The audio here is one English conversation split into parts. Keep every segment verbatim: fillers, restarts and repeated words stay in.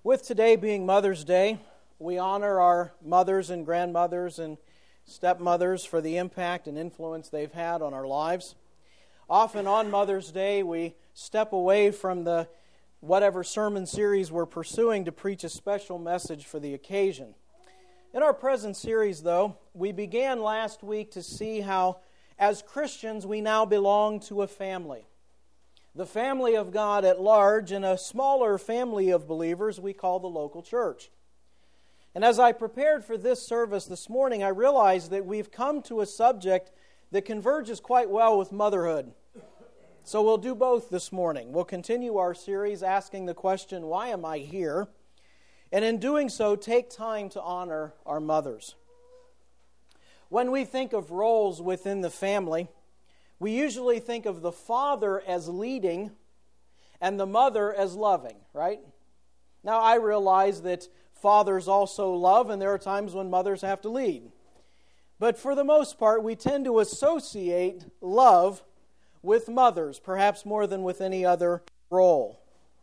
With today being Mother's Day, we honor our mothers and grandmothers and stepmothers for the impact and influence they've had on our lives. Often on Mother's Day, we step away from the whatever sermon series we're pursuing to preach a special message for the occasion. In our present series, though, we began last week to see how, as Christians, we now belong to a family. The family of God at large, and a smaller family of believers we call the local church. And as I prepared for this service this morning, I realized that we've come to a subject that converges quite well with motherhood. So we'll do both this morning. We'll continue our series asking the question, why am I here? And in doing so, take time to honor our mothers. When we think of roles within the family, we usually think of the father as leading and the mother as loving, right? Now, I realize that fathers also love, and there are times when mothers have to lead. But for the most part, we tend to associate love with mothers, perhaps more than with any other role.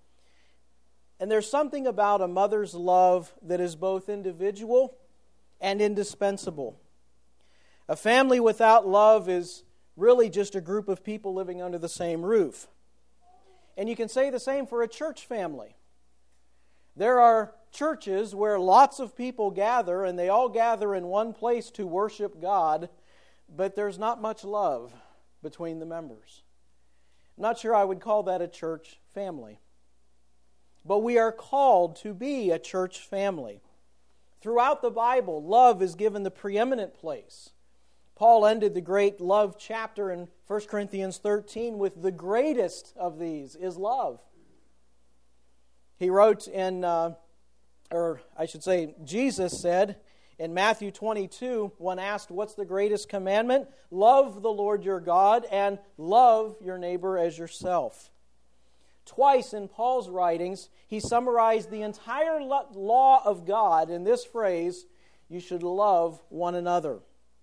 And there's something about a mother's love that is both individual and indispensable. A family without love is really just a group of people living under the same roof. And you can say the same for a church family. There are churches where lots of people gather, and they all gather in one place to worship God, but there's not much love between the members. I'm not sure I would call that a church family. But we are called to be a church family. Throughout the Bible, love is given the preeminent place. Paul ended the great love chapter in First Corinthians thirteen with the greatest of these is love. He wrote in, uh, or I should say, Jesus said in Matthew twenty-two, when asked, what's the greatest commandment? Love the Lord your God and love your neighbor as yourself. Twice in Paul's writings, he summarized the entire law of God in this phrase, you should love one another.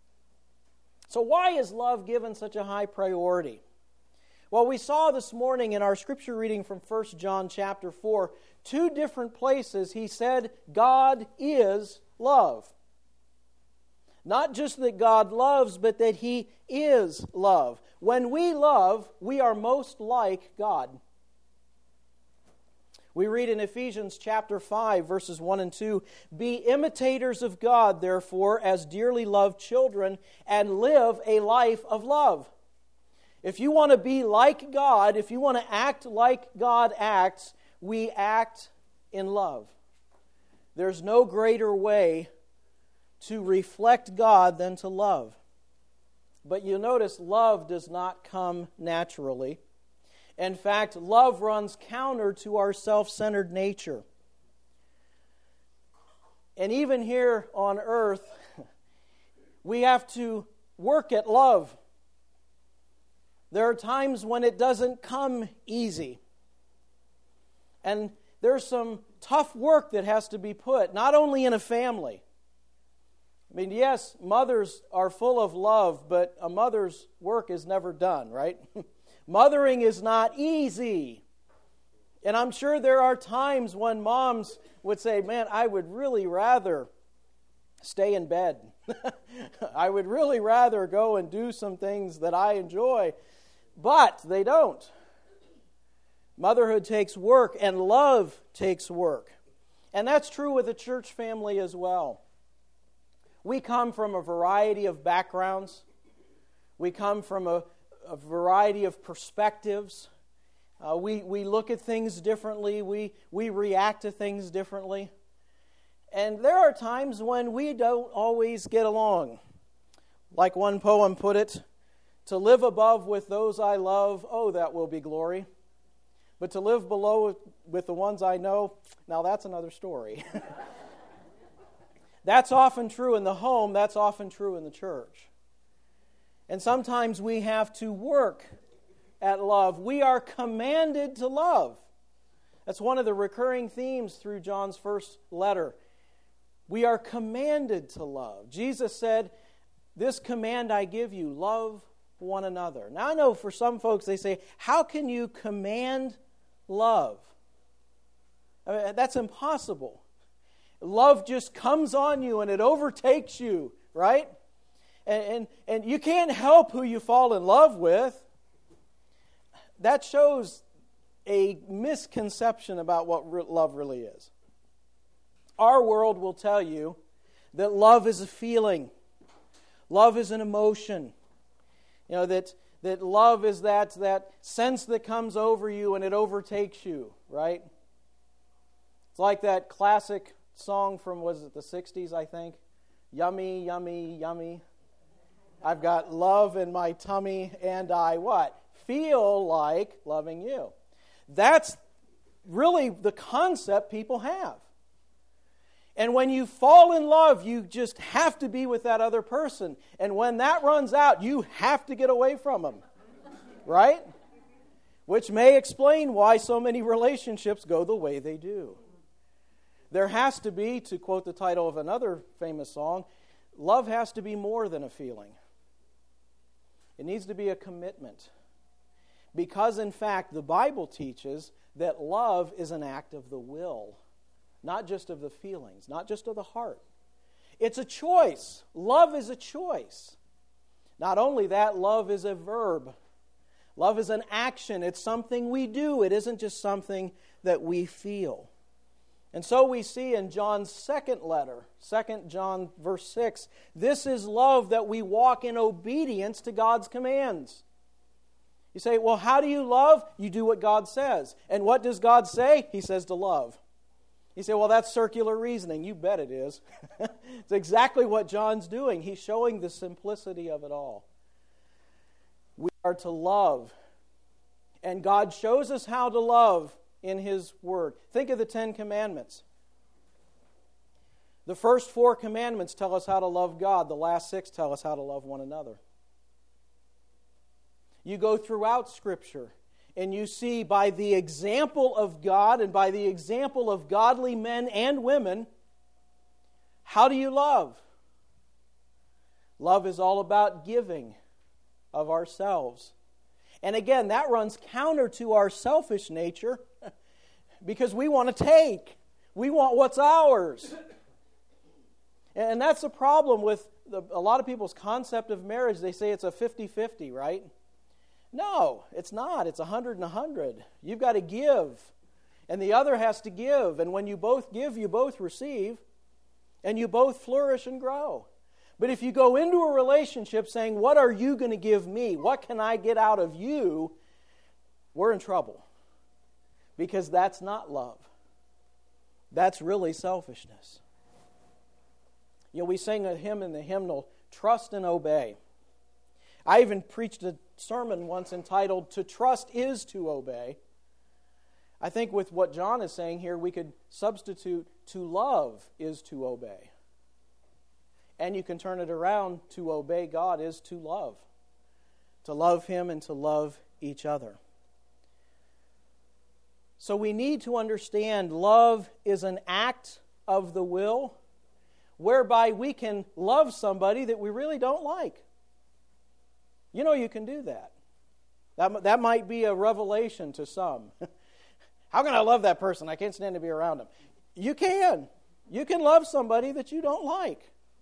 So why is love given such a high priority? Well, we saw this morning in our scripture reading from First John chapter four, two different places he said God is love. Not just that God loves, but that He is love. When we love, we are most like God. We read in Ephesians chapter five, verses one and two, be imitators of God, therefore, as dearly loved children, and live a life of love. If you want to be like God, if you want to act like God acts, we act in love. There's no greater way to reflect God than to love. But you'll notice love does not come naturally. In fact, love runs counter to our self-centered nature. And even here on earth, we have to work at love. There are times when it doesn't come easy. And there's some tough work that has to be put, not only in a family. I mean, yes, mothers are full of love, but a mother's work is never done, right? Mothering is not easy. And I'm sure there are times when moms would say, man, I would really rather stay in bed. I would really rather go and do some things that I enjoy. But they don't. Motherhood takes work, and love takes work. And that's true with the church family as well. We come from a variety of backgrounds. We come from a a variety of perspectives. Uh, we, we look at things differently. We, we react to things differently. And there are times when we don't always get along. Like one poem put it, to live above with those I love, oh, that will be glory. But to live below with the ones I know, now that's another story. That's often true in the home. That's often true in the church. And sometimes we have to work at love. We are commanded to love. That's one of the recurring themes through John's first letter. We are commanded to love. Jesus said, this command I give you, love one another. Now I know for some folks they say, how can you command love? I mean, that's impossible. Love just comes on you and it overtakes you, right? And, and, and you can't help who you fall in love with. That shows a misconception about what re- love really is. Our world will tell you that love is a feeling. Love is an emotion. You know, that, that love is that, that sense that comes over you and it overtakes you, right? It's like that classic song from, was it the sixties, I think? Yummy, yummy, yummy. I've got love in my tummy and I what? Feel like loving you. That's really the concept people have. And when you fall in love, you just have to be with that other person. And when that runs out, you have to get away from them. Right? Which may explain why so many relationships go the way they do. There has to be, to quote the title of another famous song, love has to be more than a feeling. It needs to be a commitment. Because, in fact, the Bible teaches that love is an act of the will. Not just of the feelings, not just of the heart. It's a choice. Love is a choice. Not only that, love is a verb. Love is an action. It's something we do. It isn't just something that we feel. And so we see in John's second letter, Second John verse six, this is love, that we walk in obedience to God's commands. You say, well, how do you love? You do what God says. And what does God say? He says to love. You say, well, that's circular reasoning. You bet it is. It's exactly what John's doing. He's showing the simplicity of it all. We are to love. And God shows us how to love in His Word. Think of the Ten Commandments. The first four commandments tell us how to love God. The last six tell us how to love one another. You go throughout Scripture, and you see by the example of God and by the example of godly men and women, how do you love? Love is all about giving of ourselves. And again, that runs counter to our selfish nature because we want to take. We want what's ours. And that's the problem with the, a lot of people's concept of marriage. They say it's a fifty-fifty, right? No, it's not. It's a hundred and a hundred. You've got to give, and the other has to give. And when you both give, you both receive, and you both flourish and grow. But if you go into a relationship saying, what are you going to give me? What can I get out of you? We're in trouble. Because that's not love. That's really selfishness. You know, we sing a hymn in the hymnal, Trust and Obey. I even preached a sermon once entitled, To Trust is to Obey. I think with what John is saying here, we could substitute, To love is to obey. And you can turn it around, to obey God is to love. To love Him and to love each other. So we need to understand love is an act of the will whereby we can love somebody that we really don't like. You know you can do that. That, that might be a revelation to some. How can I love that person? I can't stand to be around them. You can. You can love somebody that you don't like.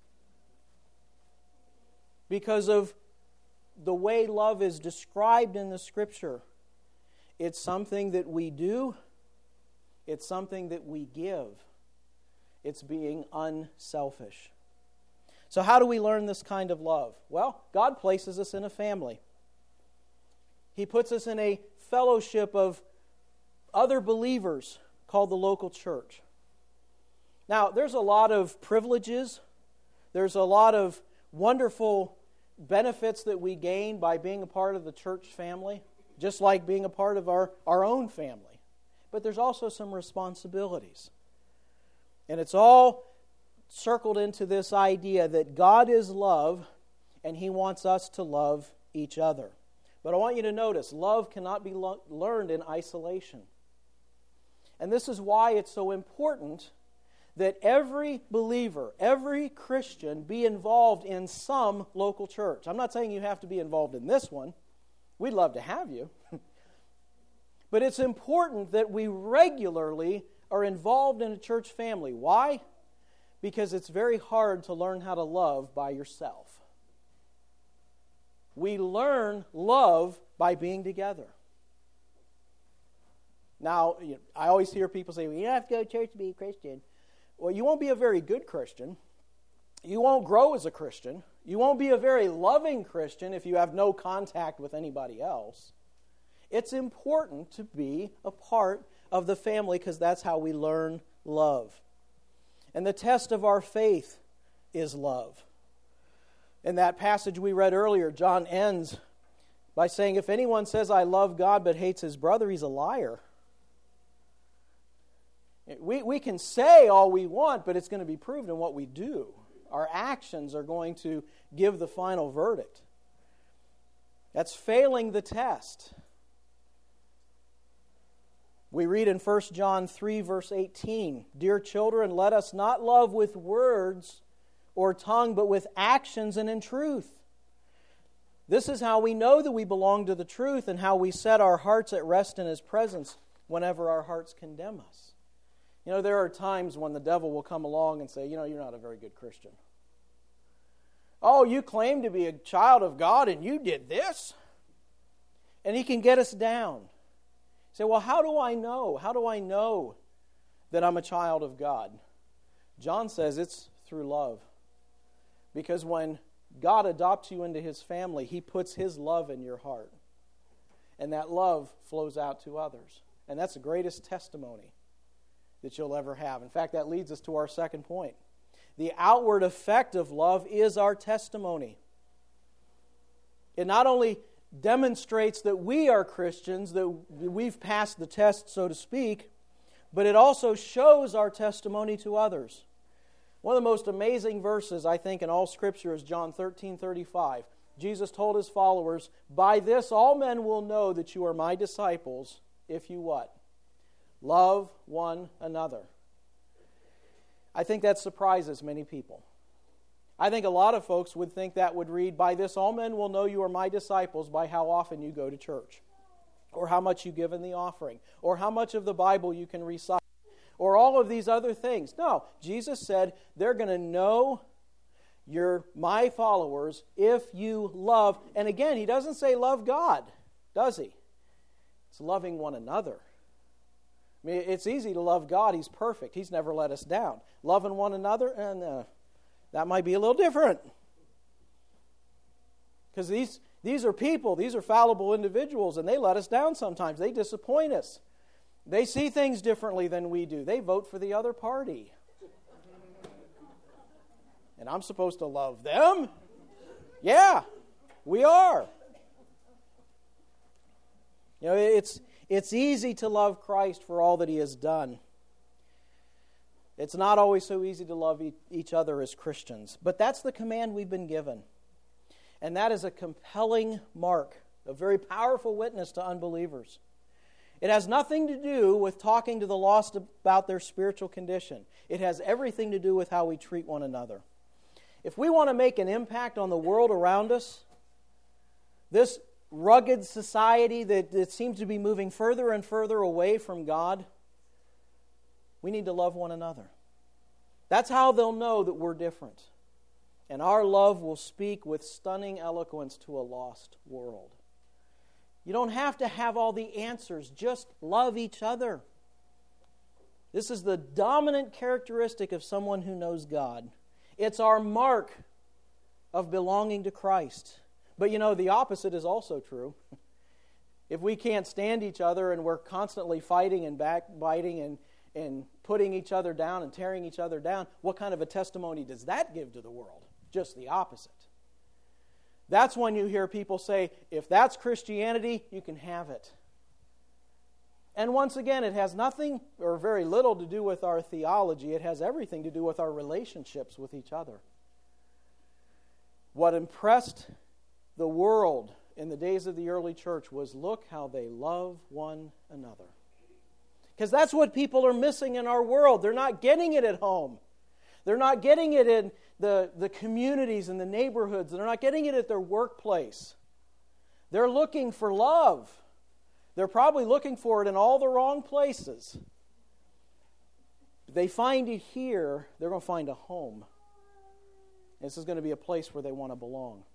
Because of the way love is described in the Scripture. It's something that we do. It's something that we give. It's being unselfish. So how do we learn this kind of love? Well, God places us in a family. He puts us in a fellowship of other believers called the local church. Now, there's a lot of privileges. There's a lot of wonderful benefits that we gain by being a part of the church family, just like being a part of our, our own family. But there's also some responsibilities. And it's all circled into this idea that God is love and He wants us to love each other. But I want you to notice, love cannot be lo- learned in isolation. And this is why it's so important that every believer, every Christian be involved in some local church. I'm not saying you have to be involved in this one. We'd love to have you. But it's important that we regularly are involved in a church family. Why? Because it's very hard to learn how to love by yourself. We learn love by being together. Now, I always hear people say, well, you don't have to go to church to be a Christian. Well, you won't be a very good Christian. You won't grow as a Christian. You won't be a very loving Christian if you have no contact with anybody else. It's important to be a part of the family because that's how we learn love. And the test of our faith is love. In that passage we read earlier, John ends by saying, if anyone says, I love God but hates his brother, he's a liar. We, we can say all we want, but it's going to be proved in what we do. Our actions are going to give the final verdict. That's failing the test. We read in First John three, verse eighteen, Dear children, let us not love with words or tongue, but with actions and in truth. This is how we know that we belong to the truth and how we set our hearts at rest in His presence whenever our hearts condemn us. You know, there are times when the devil will come along and say, you know, you're not a very good Christian. Oh, you claim to be a child of God and you did this? And he can get us down. Say, well, how do I know? How do I know that I'm a child of God? John says it's through love. Because when God adopts you into His family, He puts His love in your heart. And that love flows out to others. And that's the greatest testimony that you'll ever have. In fact, that leads us to our second point. The outward effect of love is our testimony. It not only demonstrates that we are Christians, that we've passed the test, so to speak, but it also shows our testimony to others. One of the most amazing verses, I think, in all Scripture is John thirteen thirty-five. Jesus told His followers, by this all men will know that you are my disciples, if you what? Love one another. I think that surprises many people. I think a lot of folks would think that would read, by this all men will know you are my disciples by how often you go to church, or how much you give in the offering, or how much of the Bible you can recite, or all of these other things. No, Jesus said they're going to know you're my followers if you love. And again, He doesn't say love God, does He? It's loving one another. I mean, it's easy to love God. He's perfect. He's never let us down. Loving one another, and uh, that might be a little different. Because these, these are people. These are fallible individuals, and they let us down sometimes. They disappoint us. They see things differently than we do. They vote for the other party. And I'm supposed to love them? Yeah, we are. You know, it's... It's easy to love Christ for all that He has done. It's not always so easy to love each other as Christians. But that's the command we've been given. And that is a compelling mark, a very powerful witness to unbelievers. It has nothing to do with talking to the lost about their spiritual condition. It has everything to do with how we treat one another. If we want to make an impact on the world around us, this rugged society that, that seems to be moving further and further away from God, we need to love one another. That's how they'll know that we're different. And our love will speak with stunning eloquence to a lost world. You don't have to have all the answers. Just love each other. This is the dominant characteristic of someone who knows God. It's our mark of belonging to Christ. But you know, the opposite is also true. If we can't stand each other and we're constantly fighting and backbiting and, and putting each other down and tearing each other down, what kind of a testimony does that give to the world? Just the opposite. That's when you hear people say, if that's Christianity, you can have it. And once again, it has nothing or very little to do with our theology. It has everything to do with our relationships with each other. What impressed the world in the days of the early church was, look how they love one another. Because that's what people are missing in our world. They're not getting it at home. They're not getting it in the, the communities and the neighborhoods. They're not getting it at their workplace. They're looking for love. They're probably looking for it in all the wrong places. If they find it here, they're going to find a home. This is going to be a place where they want to belong.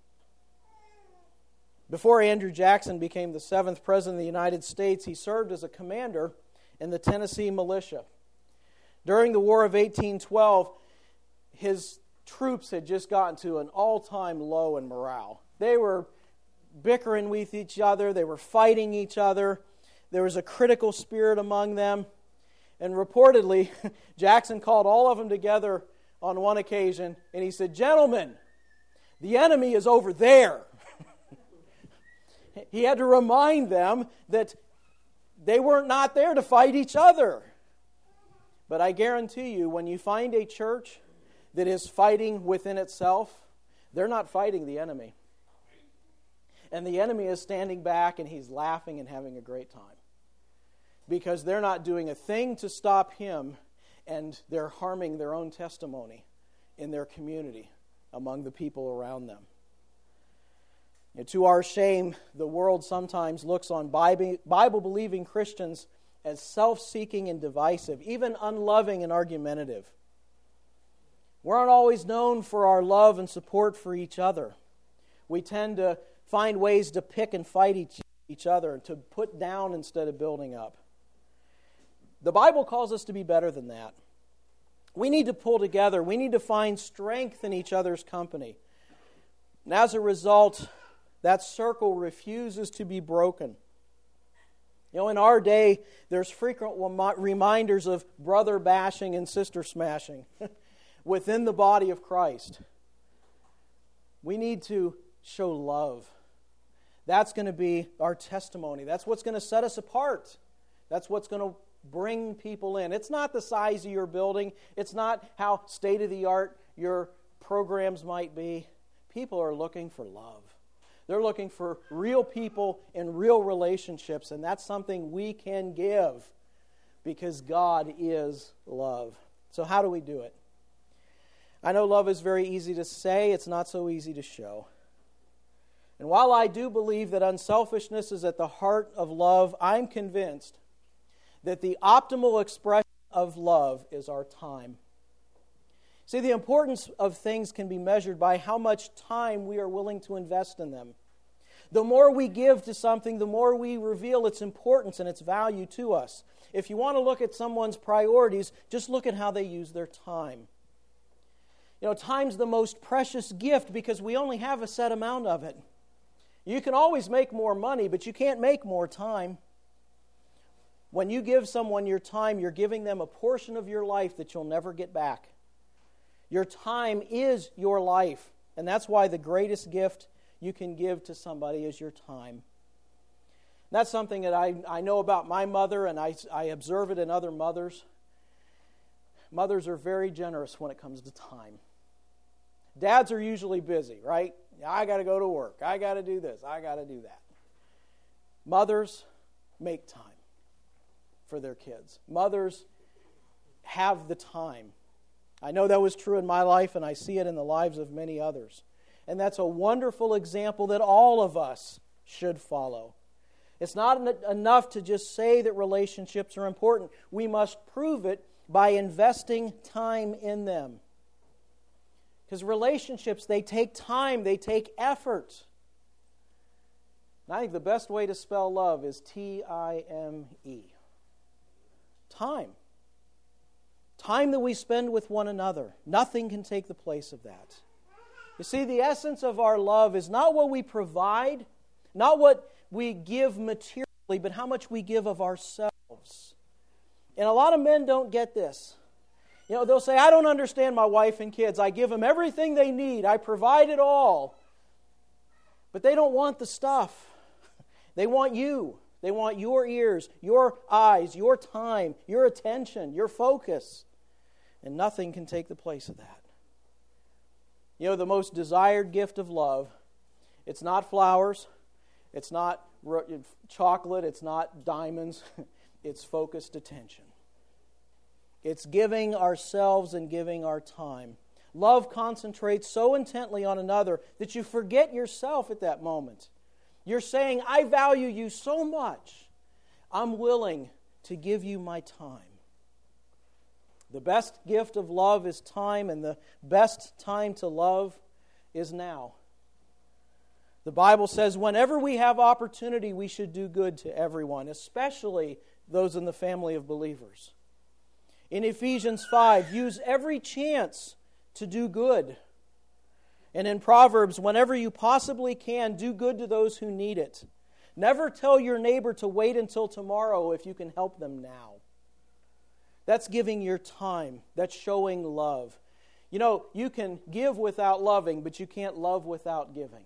Before Andrew Jackson became the seventh President of the United States, he served as a commander in the Tennessee militia. During the War of eighteen twelve, his troops had just gotten to an all-time low in morale. They were bickering with each other. They were fighting each other. There was a critical spirit among them. And reportedly, Jackson called all of them together on one occasion, and he said, "Gentlemen, the enemy is over there." He had to remind them that they weren't not there to fight each other. But I guarantee you, when you find a church that is fighting within itself, they're not fighting the enemy. And the enemy is standing back and he's laughing and having a great time. Because they're not doing a thing to stop him, and they're harming their own testimony in their community among the people around them. And to our shame, the world sometimes looks on Bible-believing Christians as self-seeking and divisive, even unloving and argumentative. We aren't always known for our love and support for each other. We tend to find ways to pick and fight each, each other, to put down instead of building up. The Bible calls us to be better than that. We need to pull together. We need to find strength in each other's company. And as a result, that circle refuses to be broken. You know, in our day, there's frequent reminders of brother bashing and sister smashing within the body of Christ. We need to show love. That's going to be our testimony. That's what's going to set us apart. That's what's going to bring people in. It's not the size of your building. It's not how state-of-the-art your programs might be. People are looking for love. They're looking for real people in real relationships, and that's something we can give because God is love. So how do we do it? I know love is very easy to say. It's not so easy to show. And while I do believe that unselfishness is at the heart of love, I'm convinced that the optimal expression of love is our time. See, the importance of things can be measured by how much time we are willing to invest in them. The more we give to something, the more we reveal its importance and its value to us. If you want to look at someone's priorities, just look at how they use their time. You know, time's the most precious gift because we only have a set amount of it. You can always make more money, but you can't make more time. When you give someone your time, you're giving them a portion of your life that you'll never get back. Your time is your life, and that's why the greatest gift you can give to somebody is your time. That's something that I, I know about my mother, and I, I observe it in other mothers. Mothers are very generous when it comes to time. Dads are usually busy, right? I got to go to work. I got to do this. I got to do that. Mothers make time for their kids. Mothers have the time. I know that was true in my life, and I see it in the lives of many others. And that's a wonderful example that all of us should follow. It's not enough to just say that relationships are important. We must prove it by investing time in them. Because relationships, they take time, they take effort. And I think the best way to spell love is T I M E. Time. Time that we spend with one another. Nothing can take the place of that. You see, the essence of our love is not what we provide, not what we give materially, but how much we give of ourselves. And a lot of men don't get this. You know, they'll say, I don't understand my wife and kids. I give them everything they need. I provide it all. But they don't want the stuff. They want you. They want your ears, your eyes, your time, your attention, your focus. And nothing can take the place of that. You know, the most desired gift of love, it's not flowers, it's not chocolate, it's not diamonds, it's focused attention. It's giving ourselves and giving our time. Love concentrates so intently on another that you forget yourself at that moment. You're saying, I value you so much, I'm willing to give you my time. The best gift of love is time, and the best time to love is now. The Bible says whenever we have opportunity, we should do good to everyone, especially those in the family of believers. In Ephesians five, use every chance to do good. And in Proverbs, whenever you possibly can, do good to those who need it. Never tell your neighbor to wait until tomorrow if you can help them now. That's giving your time. That's showing love. You know, you can give without loving, but you can't love without giving.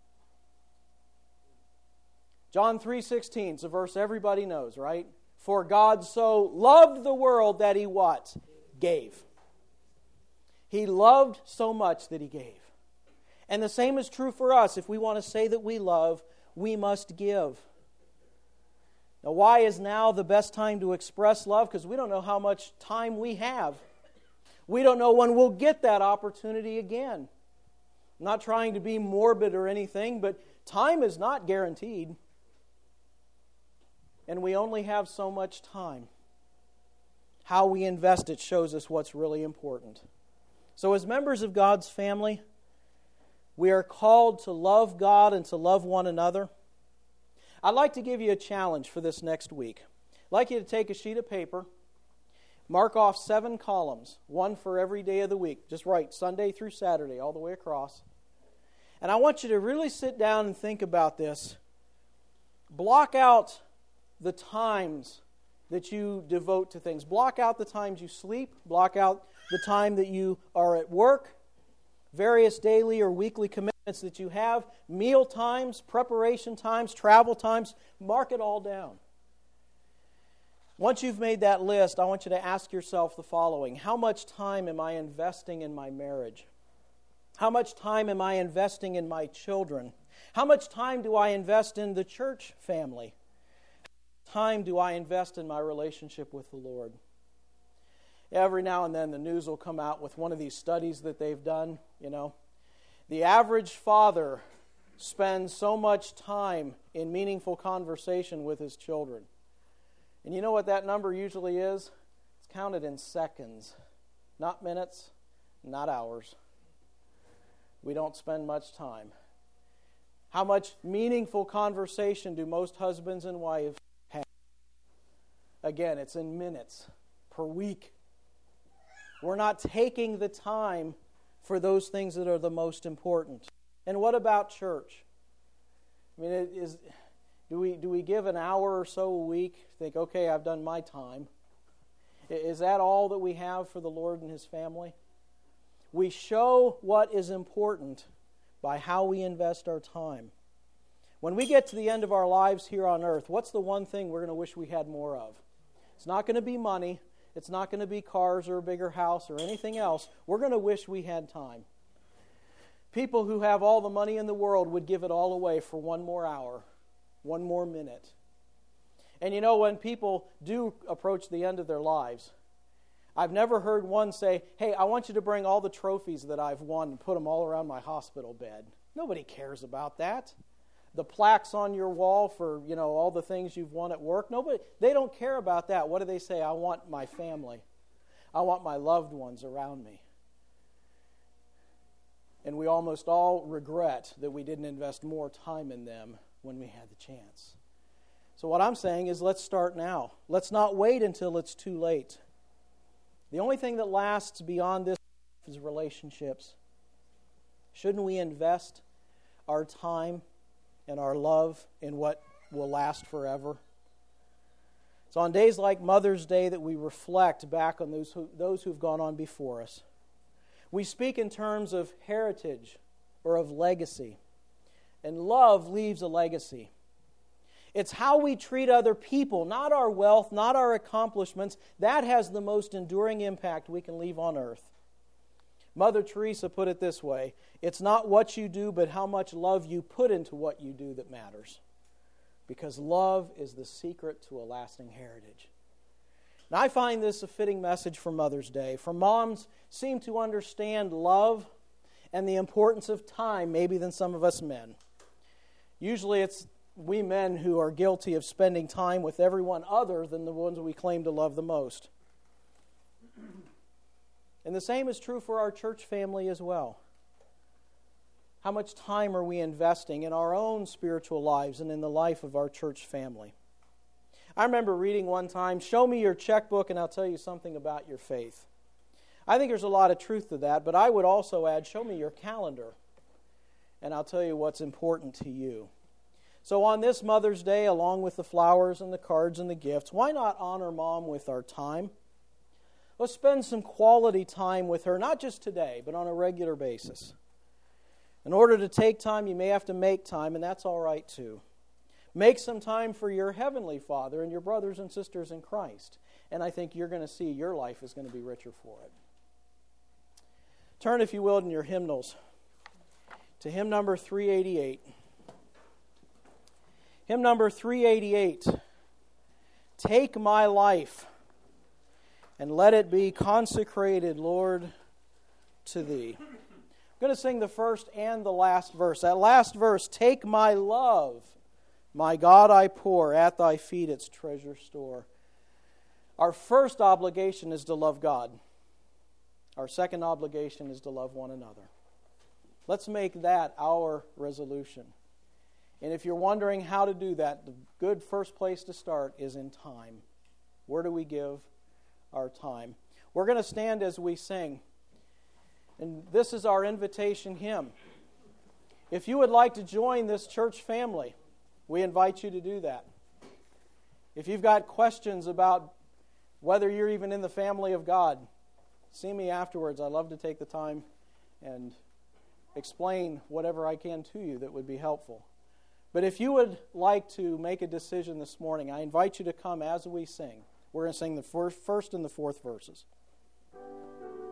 John three sixteen, it's a verse everybody knows, right? For God so loved the world that He what? Gave. He loved so much that He gave. And the same is true for us. If we want to say that we love, we must give. Now, why is now the best time to express love? Because we don't know how much time we have. We don't know when we'll get that opportunity again. I'm not trying to be morbid or anything, but time is not guaranteed. And we only have so much time. How we invest it shows us what's really important. So as members of God's family, we are called to love God and to love one another. I'd like to give you a challenge for this next week. I'd like you to take a sheet of paper, mark off seven columns, one for every day of the week. Just write Sunday through Saturday, all the way across. And I want you to really sit down and think about this. Block out the times that you devote to things. Block out the times you sleep. Block out the time that you are at work. Various daily or weekly commitments that you have, meal times, preparation times, travel times, mark it all down. Once you've made that list, I want you to ask yourself the following. How much time am I investing in my marriage? How much time am I investing in my children? How much time do I invest in the church family? How much time do I invest in my relationship with the Lord? Every now and then the news will come out with one of these studies that they've done, you know. The average father spends so much time in meaningful conversation with his children. And you know what that number usually is? It's counted in seconds, not minutes, not hours. We don't spend much time. How much meaningful conversation do most husbands and wives have? Again, it's in minutes per week. We're not taking the time for those things that are the most important. And what about church? I mean, it is, do we do we give an hour or so a week, think, okay, I've done my time? Is that all that we have for the Lord and His family? We show what is important by how we invest our time. When we get to the end of our lives here on earth, what's the one thing we're going to wish we had more of? It's not going to be money. It's not going to be cars or a bigger house or anything else. We're going to wish we had time. People who have all the money in the world would give it all away for one more hour, one more minute. And you know, when people do approach the end of their lives, I've never heard one say, hey, I want you to bring all the trophies that I've won and put them all around my hospital bed. Nobody cares about that. The plaques on your wall for, you know, all the things you've won at work. Nobody, they don't care about that. What do they say? I want my family. I want my loved ones around me. And we almost all regret that we didn't invest more time in them when we had the chance. So what I'm saying is let's start now. Let's not wait until it's too late. The only thing that lasts beyond this is relationships. Shouldn't we invest our time and our love in what will last forever? It's on days like Mother's Day that we reflect back on those who, those who've gone on before us. We speak in terms of heritage or of legacy. And love leaves a legacy. It's how we treat other people, not our wealth, not our accomplishments. That has the most enduring impact we can leave on earth. Mother Teresa put it this way, it's not what you do, but how much love you put into what you do that matters. Because love is the secret to a lasting heritage. Now, I find this a fitting message for Mother's Day, for moms seem to understand love and the importance of time maybe than some of us men. Usually it's we men who are guilty of spending time with everyone other than the ones we claim to love the most. And the same is true for our church family as well. How much time are we investing in our own spiritual lives and in the life of our church family? I remember reading one time, show me your checkbook and I'll tell you something about your faith. I think there's a lot of truth to that, but I would also add, show me your calendar and I'll tell you what's important to you. So on this Mother's Day, along with the flowers and the cards and the gifts, why not honor Mom with our time? Let's spend some quality time with her, not just today, but on a regular basis. In order to take time, you may have to make time, and that's all right too. Make some time for your Heavenly Father and your brothers and sisters in Christ, and I think you're going to see your life is going to be richer for it. Turn, if you will, in your hymnals to hymn number three eighty-eight. Hymn number three eighty-eight. Take my life and let it be consecrated, Lord, to Thee. I'm going to sing the first and the last verse. That last verse, take my love, my God I pour, at Thy feet its treasure store. Our first obligation is to love God. Our second obligation is to love one another. Let's make that our resolution. And if you're wondering how to do that, the good first place to start is in time. Where do we give our time? We're going to stand as we sing. And this is our invitation hymn. If you would like to join this church family, we invite you to do that. If you've got questions about whether you're even in the family of God, see me afterwards. I'd love to take the time and explain whatever I can to you that would be helpful. But if you would like to make a decision this morning, I invite you to come as we sing. We're going to sing the first and the fourth verses.